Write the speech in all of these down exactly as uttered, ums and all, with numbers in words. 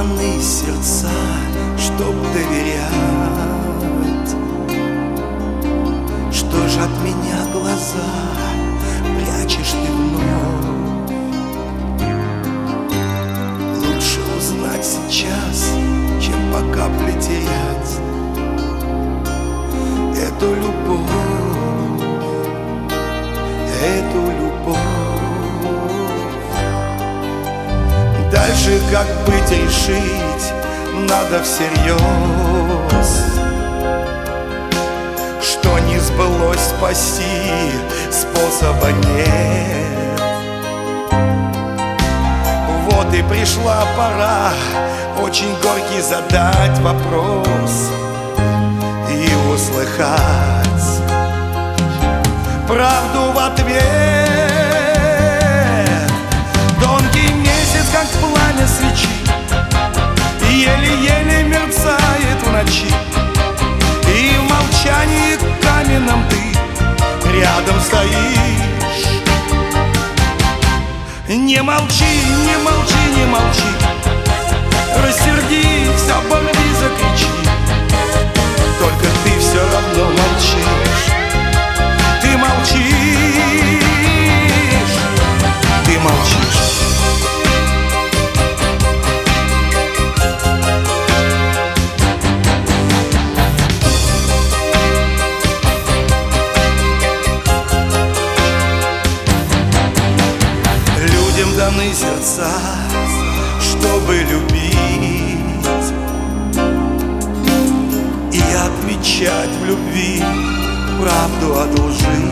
даны сердца, чтоб доверять. Что ж от меня глаза прячешь ты вновь? Лучше узнать сейчас, чем по капле терять эту любовь, эту любовь. Дальше как быть решить надо всерьез. Что не сбылось, спасти способа нет. Вот и пришла пора очень горький задать вопрос и услыхать правду в ответ. Тонкий месяц, как пламя свечи, еле-еле мерцает в ночи, и в молчании каменном ты рядом стоишь. Не молчи, не молчи, не молчи, рассердись, оборви, закричи, только ты все равно молчишь. Ты молчишь, ты молчишь. Людям даны сердца, чтобы любить и отвечать в любви правду от лжи.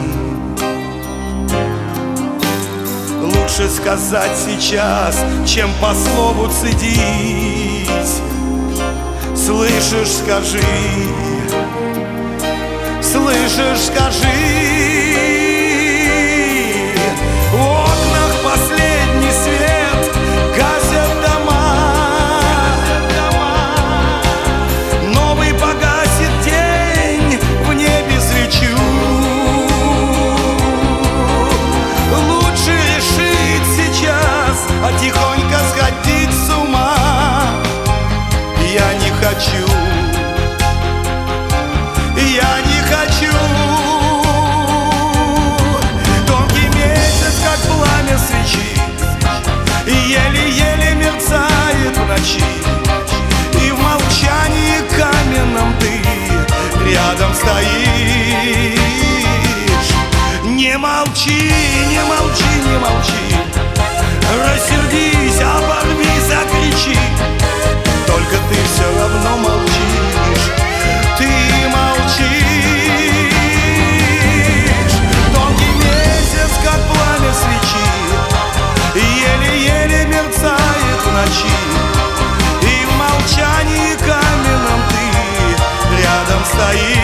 Лучше сказать сейчас, чем по слову цедить. Слышишь, скажи, слышишь, скажи. В окнах последний свет, гасят дома, новый погасит день, в небе свечу. Лучше решить сейчас, а тихонько сходить с ума я не хочу, я не хочу. Тонкий месяц, как пламя свечи, еле-еле мерцает в ночи, и в молчании каменном ты рядом стоишь. Не молчи, не молчи, не молчи, рассердись, оборви, закричи, только ты все равно молчишь. Ты молчишь. Тонкий месяц, как пламя свечи, еле-еле мерцает в ночи, и в молчании каменном ты рядом стоишь.